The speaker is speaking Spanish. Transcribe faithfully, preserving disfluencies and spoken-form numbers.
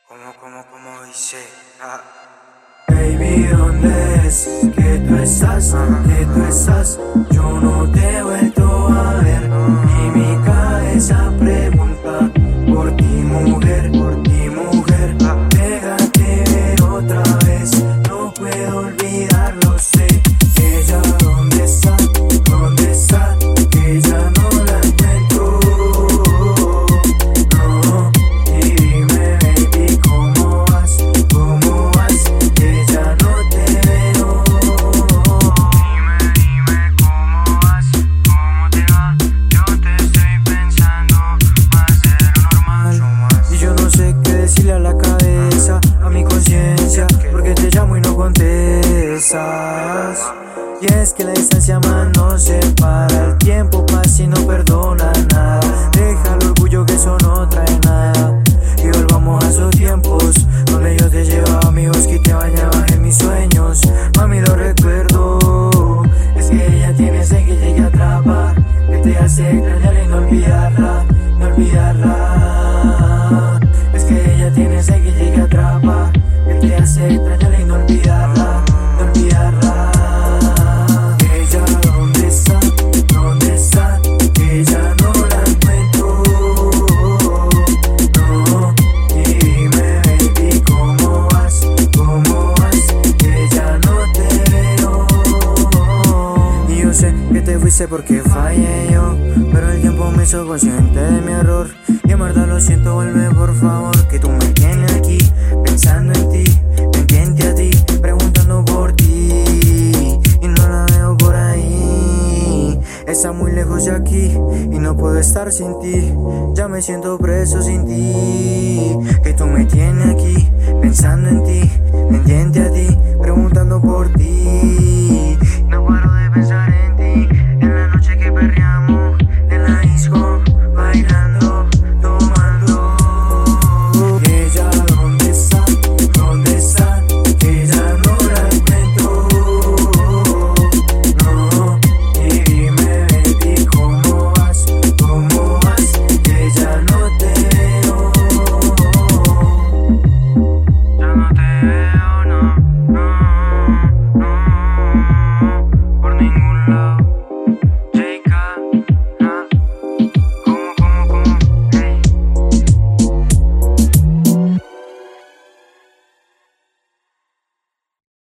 Como, como, como dice, ah. Baby, ¿dónde es que tú estás? Que tú estás, yo no te he vuelto a ver. Y mi cabeza pregunta por ti, mujer, por ti, mujer. Déjate ver otra vez, no puedo olvidarlo, sé. Ella, ¿dónde está? ¿Dónde está? Ella no la encuentro. No, y dime, baby, ¿cómo vas? ¿Cómo vas? Que ya no te veo. Dime, dime cómo vas, cómo te va. Yo te estoy pensando, más de lo normal. Y yo no sé qué decirle a la cabeza, a mi conciencia, porque te llamo y no contestas. Y es que la distancia más nos separa, el tiempo pasa y no perdona nada. Deja el orgullo que eso no trae nada, y volvamos a esos tiempos donde yo te llevaba a mi bosque y te bañaba en mis sueños. Mami, lo recuerdo, es que ella tiene ese que llegue a atrapar, que te hace extrañar y no olvidarla, no olvidarla. Es que ella tiene ese que llegue a atrapar, que te hace extrañar y no olvidarla, no olvidarla. Ella, ¿dónde está? ¿Dónde está? Ella no la encuentro. No, y dime, baby, ¿cómo vas? ¿Cómo vas? Que ya no te veo. Y yo sé que te fuiste porque fallé yo, pero el tiempo me hizo consciente de mi error. Y en verdad lo siento, vuelve por favor, que tú me tienes aquí, pensando en ti, pendiente a ti, preguntando por ti, y no la veo por ahí. Está muy lejos de aquí, y no puedo estar sin ti, ya me siento preso sin ti. Que tú me tienes aquí, pensando en ti, pendiente a ti, preguntando por ti. No paro de pensar